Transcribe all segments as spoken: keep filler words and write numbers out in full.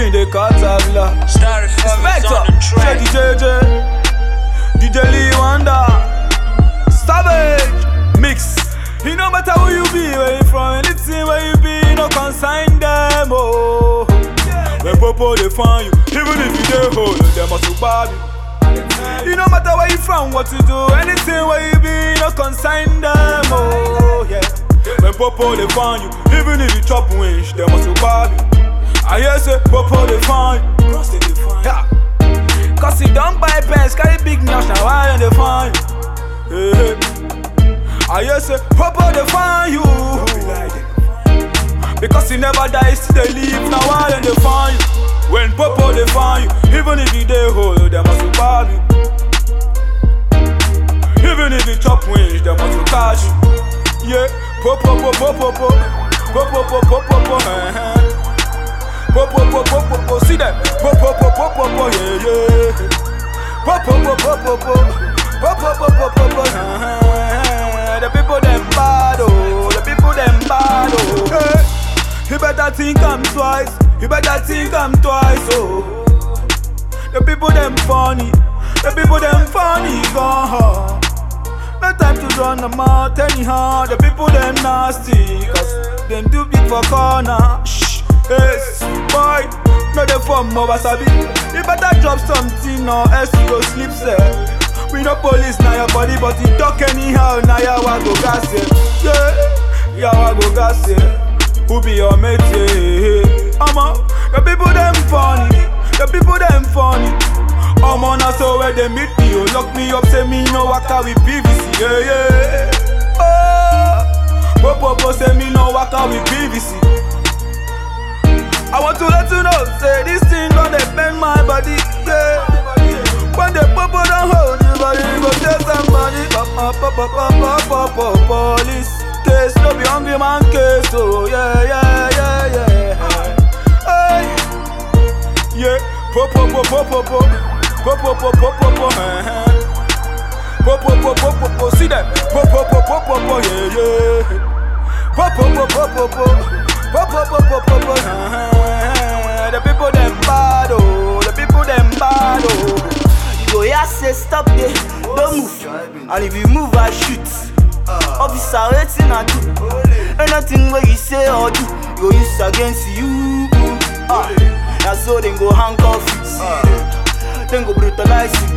in the Catabla. Spectre, Shady J J, D J Lee Wonder, Savage, Mix. It no matter who you be, where you from, anything where you be, no consign them, oh. When Popo they find you, even if you dey hold, they must bob you. It no matter where you from, what you do, anything where you be, no consign them, oh, yeah. When Popo they find you, even if you chop winch, they must bob you. I hear say Popo they find you, yeah. Cause he don't buy pens, carry big nash, now why they find you? Hey. I hear say Popo they find you, because he never dies, still they live, now why they find you? When Popo they find you, even if you dey hold, they must bob you. Even if you chop wings, they must catch you. Yeah, Popo, Popo, Popo, Popo, Popo, Popo, Popo, Popo, Popo, Popo, see them, Popo, Popo, Popo, yeah, yeah, Popo, Popo, Popo, Popo, Popo, Popo, the people them bad, oh, the people them bad, oh. Hey, you better think I'm twice, you better think I'm twice, oh. The people them funny, the people them funny, gone. No time to run them out anyhow. The people them nasty, cause them do big for corner. Shh, yes, boy, no they form over sabi. You better drop something or else you go sleep, sir. We no police now your body, but you talk anyhow. Now you wa go gas it, yeah. You wa go gas it. Who be your mate? Yeah. Omo, the people them funny, the people them funny. Omo na so where they meet me, oh lock me up, say me no waka with P V C, yeah yeah. Oh, Popo say me no waka with P V C. I want to let you know, say this thing don't depend my body, yeah. When the Popo don't hold you body, go tell somebody. Papa, papa, papa, papa, police case, no be hungry man case, oh yeah, yeah, yeah, yeah. Hey, yeah, Popo, Popo, Popo, Popo, Popo, Popo, Popo, Popo, Popo, see them, Popo, Popo, Popo, yeah, yeah, Popo, Popo, Popo, Popo, Popo, Popo, the people them bad, oh, the people them bad, oh. Go yeah, say stop there, don't move. And if you move, I shoot. Officer waiting at you. Anything where you say or do, go use against you. Ah, now so then go handcuff you. Then go brutalize you.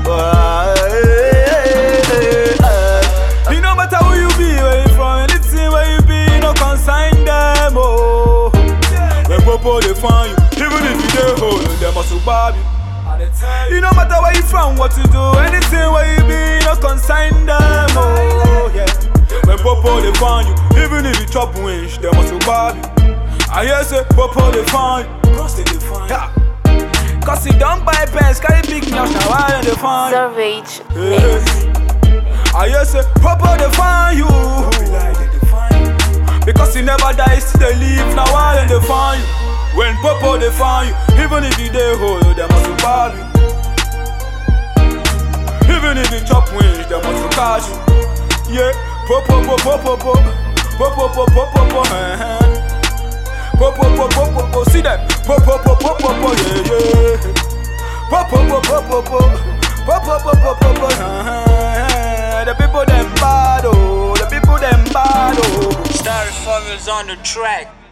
It no matter who you be, where you from, anything where you be, no consign them, oh. When Popo they find you, even if you dey hold, they must bob you. It no matter where you from, what you do, anything where you be, no consign them, oh yeah. When Popo they find you, even if you chop winch, they must bob you. I hear say Popo they find you, yeah. Cause he don't buy pens, carry big nash, now why they find you? Savage, Mix. I hear say Popo they find you, because he never dies, still they live, now why they find you? When Popo they find you, even if you dey hold, they must bob you. Even if you chop wings, they must catch you. Yeah, Popo, Popo, Popo, Popo, Popo, Popo, Popo, Popo, Popo, see them, Popo, Popo, Popo, yeah, yeah, Popo, Popo, Popo, Popo, Popo, Popo, the people them bad, oh, the people them bad, oh. Starry Formula's on the track.